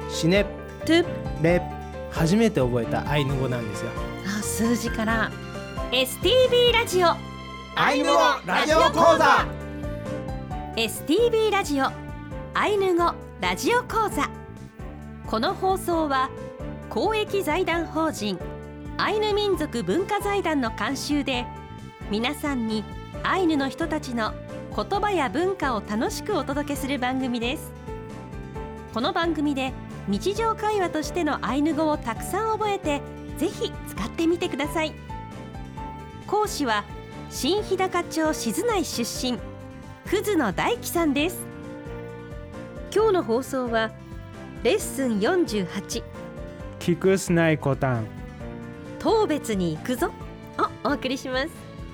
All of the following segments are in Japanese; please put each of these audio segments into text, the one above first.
シネ、 トゥ、 レ、初めて覚えたアイヌ語なんですよ。 数字から。 STB ラジオアイヌ語ラジオ講座。 STB ラジオアイヌ語ラジオ講座。この放送は公益財団法人アイヌ民族文化財団の監修で、皆さんにアイヌの人たちの言葉や文化を楽しくお届けする番組です。この番組で日常会話としてのアイヌ語をたくさん覚えて、ぜひ使ってみてください。講師は新日高町静内出身、葛野大樹さんです。今日の放送はレッスン48、 キクスナイコタン、 当別に行くぞをお送りします。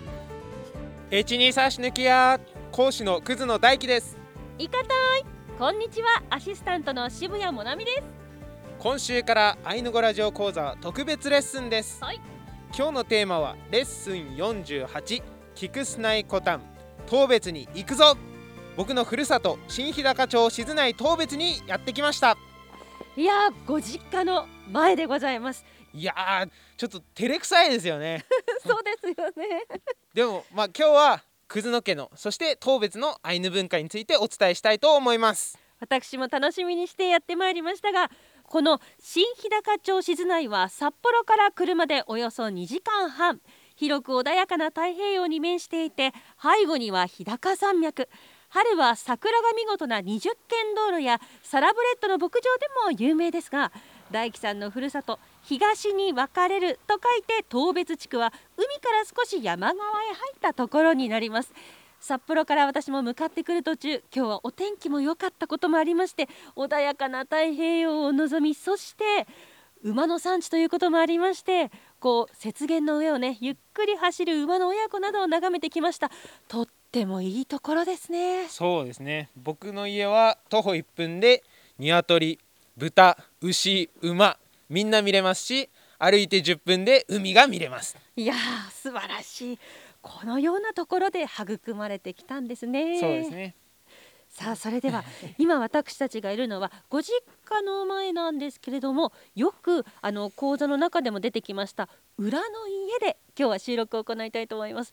H2 差し抜きや講師の葛野大樹です。 いかたい、こんにちは。アシスタントの渋谷もなみです。 今週からアイヌ語ラジオ講座特別レッスンです、 はい、 今日のテーマはレッスン48、キクスナイコタン、当別に行くぞ。僕のふるさと新日高町静内当別にやってきました。 いやー、ご実家の前でございます。 いやー、ちょっと照れくさいですよねそうですよねでも今日は葛野家の、そして当別のアイヌ文化についてお伝えしたいと思います。 私も楽しみにしてやってまいりましたが、この新日高町静内は札幌から車でおよそ2時間半、広く穏やかな太平洋に面していて、背後には日高山脈、春は桜が見事な20軒道路やサラブレッドの牧場でも有名ですが、大樹さんのふるさと東に分かれると書いて当別地区は、海から少し山側へ入ったところになります。札幌から私も向かってくる途中、今日はお天気も良かったこともありまして、穏やかな太平洋を望み、そして馬の産地ということもありまして、雪原の上をね、ゆっくり走る馬の親子などを眺めてきました。とってもいいところですね。 そうですね、僕の家は徒歩1分で鶏、豚、牛、馬みんな見れますし、歩いて10分で海が見れます。 いやー、素晴らしい。このようなところで育まれてきたんですね。 そうですね。 さあ、それでは今私たちがいるのはご実家の前なんですけれども、よく講座の中でも出てきました裏の家で今日は収録を行いたいと思います。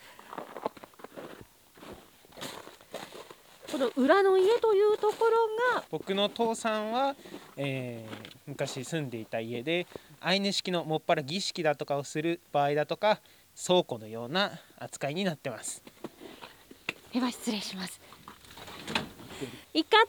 この裏の家というところが、 僕の父さんは、昔住んでいた家で、アイヌ式のもっぱら儀式だとかをする場合だとか、倉庫のような扱いになってます。 では失礼します。いか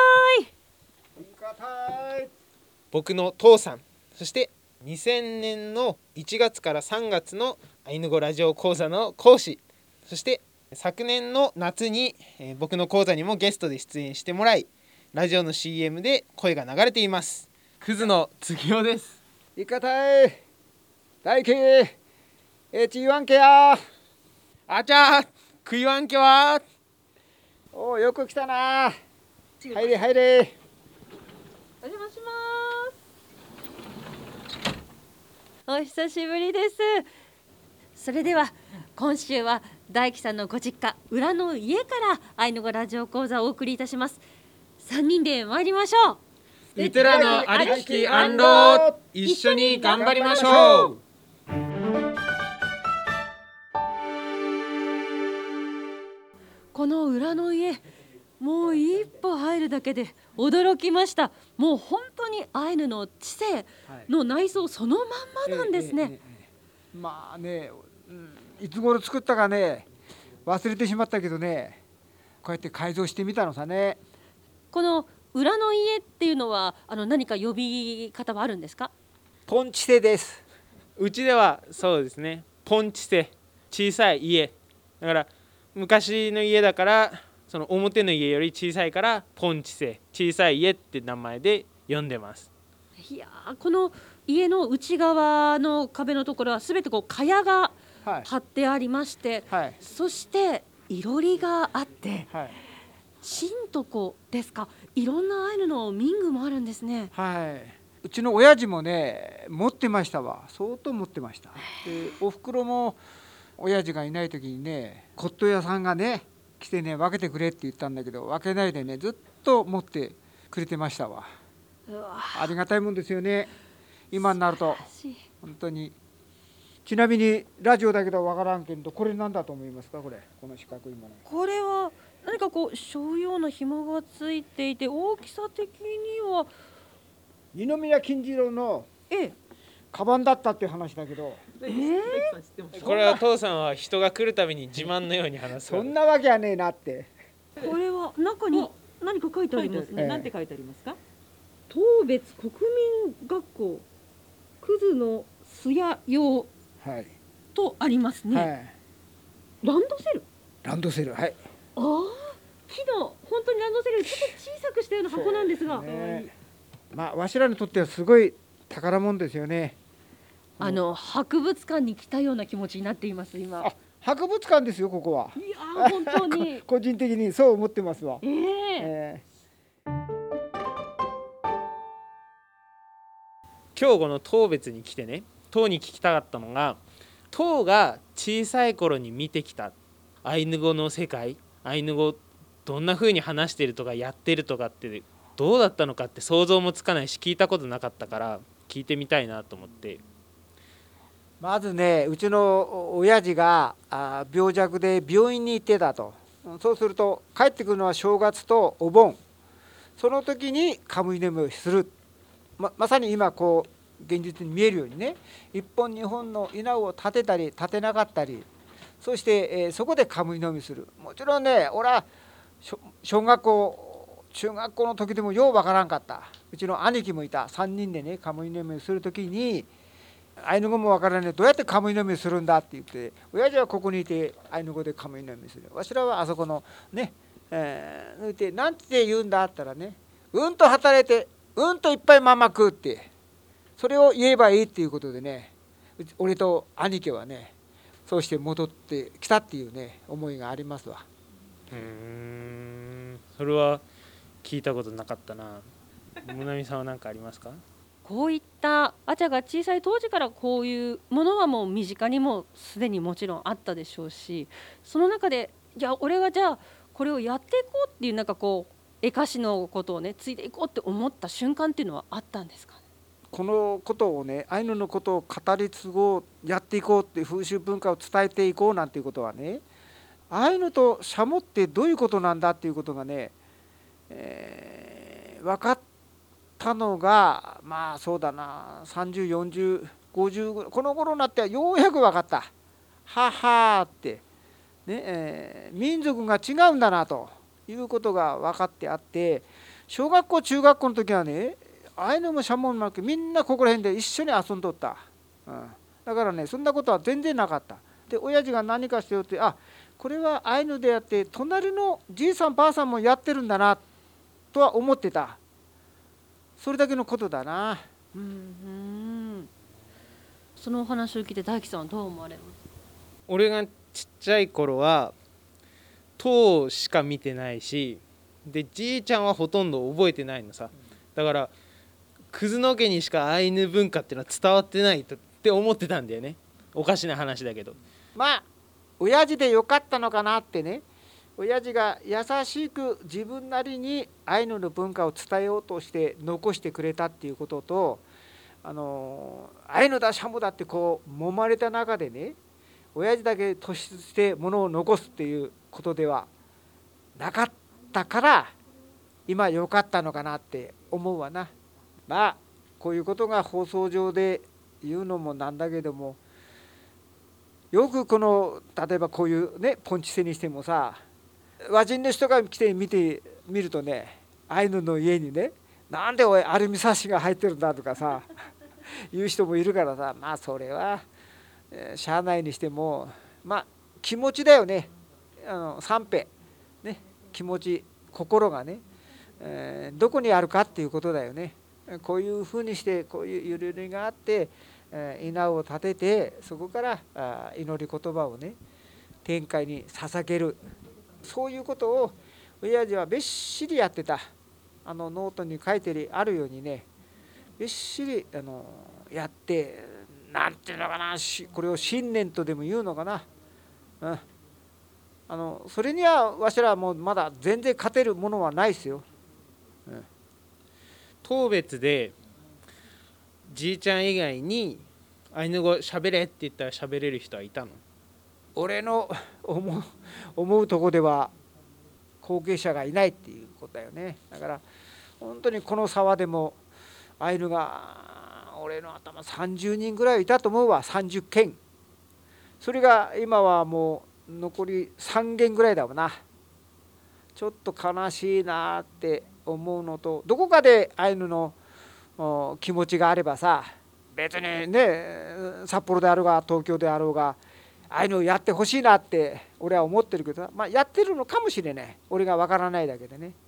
たい。 僕の父さん、そして2000年の1月から3月のアイヌ語ラジオ講座の講師、そして昨年の夏に、僕の講座にもゲストで出演してもらい、ラジオの CM で声が流れています。葛野次夫です。 いかたい大輝ちいわんけや。 あちゃー、食いわんけは。 お、よく来たな。入れ入れ。 お邪魔します。お久しぶりです。それでは今週は大樹さんのご実家裏の家からアイヌ語ラジオ講座をお送りいたします。3人で参りましょう。 うてらのありききアンロー、一緒に頑張りましょう。 この裏の家、もう一歩入るだけで驚きました。もう本当にアイヌの知性の内装そのまんまなんですね。 まあね、いつ頃作ったかね忘れてしまったけどね、こうやって改造してみたのさね。 この裏の家っていうのは何か呼び方はあるんですか？ ポンチセです。 うちではそうですね、ポンチセ、小さい家だから、昔の家だからその表の家より小さいからポンチセ、小さい家って名前で呼んでます。 いやー、この家の内側の壁のところはすべて蚊帳が貼ってありまして、 はい、 そしていろりがあって、 はい、 新床ですか。いろんなアイヌの民具もあるんですね。 はい、うちの親父もね持ってましたわ。相当持ってました。でおふくろも親父がいない時にね、骨董屋さんがね来てね分けてくれって言ったんだけど、分けないでねずっと持ってくれてましたわ。 うわありがたいもんですよね、今になると。 しい本当に。ちなみにラジオだけどわからんけど、これ何だと思いますか？この四角いもの。 これは何かこう背負うような紐がついていて、大きさ的には二宮金次郎のええカバンだったっていう話だけど、 これは父さんは人が来るたびに自慢のように話すから。 そんなわけはねえなって。 これは中に何か書いてありますね。 ええなんて書いてありますか？当別国民学校クズのすや用はい。 とありますね。 はい。 ランドセル。 ランドセル、はい。 ああ、木の本当にランドセルちょっと小さくしたような箱なんですが、 ね、まあわしらにとってはすごい宝物ですよね。 博物館に来たような気持ちになっています今。 あ、博物館ですよここは。 いやー本当に個人的にそう思ってますわ。 ええ今日この当別に来てね、当に聞きたかったのが、当が小さい頃に見てきたアイヌ語の世界、アイヌ語どんな風に話してるとかやってるとかってどうだったのかって想像もつかないし、聞いたことなかったから聞いてみたいなと思って。 まずね、うちの親父が病弱で病院に行ってたと。そうすると帰ってくるのは正月とお盆、その時にカムイネムをする。まさに今こう現実に見えるようにね、1本2本の稲を立てたり立てなかったり、そして、そこでカムイ飲みする。もちろんね、俺は小学校中学校の時でもようわからんかった。うちの兄貴もいた。3人でねカムイ飲みする時にアイヌ語もわからない、どうやってカムイ飲みするんだって言って、親父はここにいてアイヌ語でカムイ飲みする、わしらはあそこのね、抜いてなんて言うんだったらね、うんと働いてうんといっぱいママ食うって、それを言えばいいっていうことでね、俺と兄貴はねそうして戻ってきたっていうね思いがありますわ。 それは聞いたことなかったな。もなみさんは何かありますか？ こういったアチャが小さい当時からこういうものはもう身近にもすでにもちろんあったでしょうし、その中でじゃあ俺はじゃあこれをやっていこうっていうなんかこう絵歌詞のことをねついていこうって思った瞬間っていうのはあったんですかね？ このことをね、アイヌのことを語り継ごう、やっていこうっていう風習文化を伝えていこうなんていうことはね、アイヌとシャモってどういうことなんだっていうことがね、分かったのがまあそうだな、30、40、50この頃になってはようやく分かった。ははーってね、民族が違うんだなということが分かってあって、小学校中学校の時はね、アイヌもシャモンもみんなここら辺で一緒に遊んどった、だからねそんなことは全然なかった。で親父が何かしてよって、あ、これはアイヌであって隣のじいさんばあさんもやってるんだなとは思ってた。それだけのことだな。 そのお話を聞いて大樹さんはどう思われます？ 俺がちっちゃい頃は当しか見てないし、でじいちゃんはほとんど覚えてないのさ。だからクズの家にしかアイヌ文化っていうのは伝わってないって思ってたんだよね。おかしな話だけど、 まあ親父でよかったのかなってね、親父が優しく自分なりにアイヌの文化を伝えようとして残してくれたっていうことと、アイヌだシャモだってこう揉まれた中でね、親父だけ突出してものを残すっていうことではなかったから今よかったのかなって思うわな。まあこういうことが放送上で言うのもなんだけども、よくこの例えばこういうねポンチセにしてもさ、和人の人が来て見るとね、アイヌの家にね、なんでおいアルミサッシが入ってるんだとかさ言う人もいるからさ、まあそれはしゃあないにしても、まあ気持ちだよね。三平ね、気持ち心がね、どこにあるかっていうことだよね。こういうふうにしてこういうゆるゆりがあって稲を立てて、そこから祈り言葉をね天界に捧げる、そういうことを親父はべっしりやってた。ノートに書いてあるようにね、べっしりやって、なんていうのかな、これを信念とでも言うのかな、それにはわしらはもうまだ全然勝てるものはないですよ。 当別でじいちゃん以外にアイヌ語喋れって言ったら喋れる人はいたの？ 俺の思うとこでは後継者がいないっていうことだよね。だから本当にこの沢でもアイヌが俺の頭30人ぐらいいたと思うわ。30軒。それが今はもう残り3軒ぐらいだもんな。ちょっと悲しいなって思うのと、どこかでアイヌの気持ちがあればさ、別にね札幌であろうが東京であろうがアイヌをやってほしいなって俺は思ってるけど、やってるのかもしれない。俺がわからないだけでね。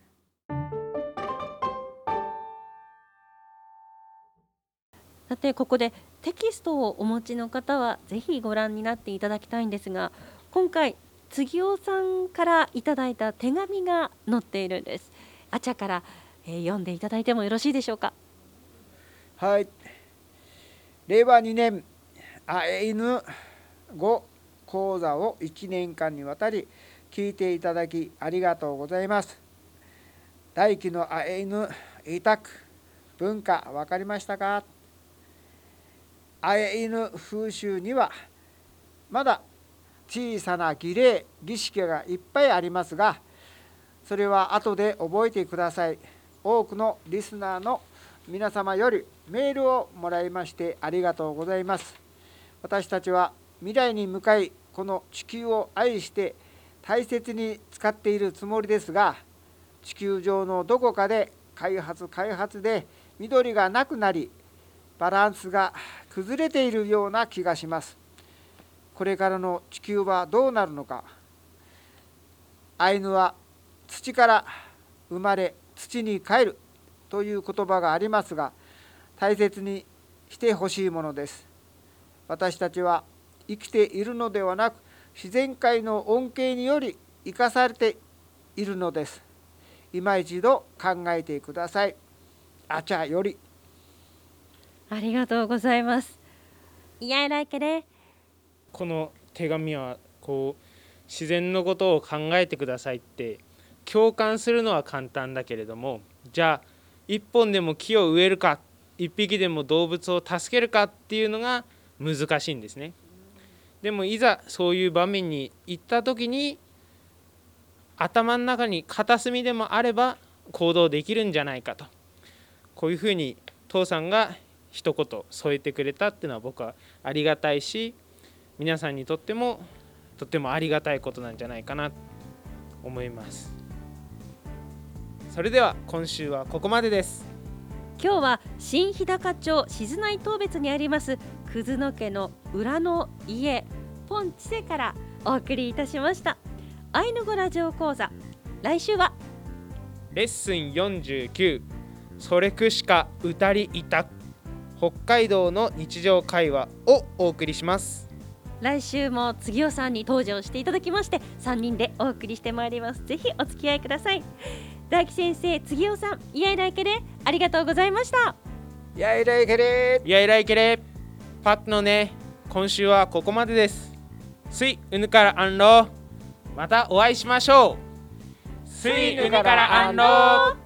さてここでテキストをお持ちの方はぜひご覧になっていただきたいんですが、今回杉尾さんからいただいた手紙が載っているんです。あちゃから、読んでいただいてもよろしいでしょうか。 はい、令和2年アイヌ語講座を1年間にわたり聞いていただきありがとうございます。大輝のアイヌ委託文化分かりましたか？アイヌ風習にはまだ小さな儀礼儀式がいっぱいありますが、それは後で覚えてください。多くのリスナーの皆様よりメールをもらいましてありがとうございます。私たちは未来に向かいこの地球を愛して大切に使っているつもりですが、地球上のどこかで開発で緑がなくなりバランスが崩れているような気がします。これからの地球はどうなるのか。アイヌは土から生まれ土に帰るという言葉がありますが、大切にしてほしいものです。私たちは生きているのではなく自然界の恩恵により生かされているのです。今一度考えてください。あちゃより。 ありがとうございます。いやいらいけでこの手紙は自然のことを考えてくださいって共感するのは簡単だけれども、じゃあ一本でも木を植えるか一匹でも動物を助けるかっていうのが難しいんですね。でもいざそういう場面に行った時に頭の中に片隅でもあれば行動できるんじゃないかと、こういうふうに父さんが一言添えてくれたっていうのは僕はありがたいし、皆さんにとってもとってもありがたいことなんじゃないかなと思います。それでは今週はここまでです。 今日は新日高町静内当別にあります葛野家の裏の家ポンチセからお送りいたしましたアイヌ語ラジオ講座。来週はレッスン49それくしかうたりいた北海道の日常会話をお送りします。 来週も杉尾さんに登場していただきまして3人でお送りしてまいります。ぜひお付き合いください。大輝先生、杉尾さん、イヤイライケレありがとうございました。 イヤイライケレイヤイライケレパッのね、今週はここまでです。スイウヌからアンロー、またお会いしましょう。スイウヌからアンロー。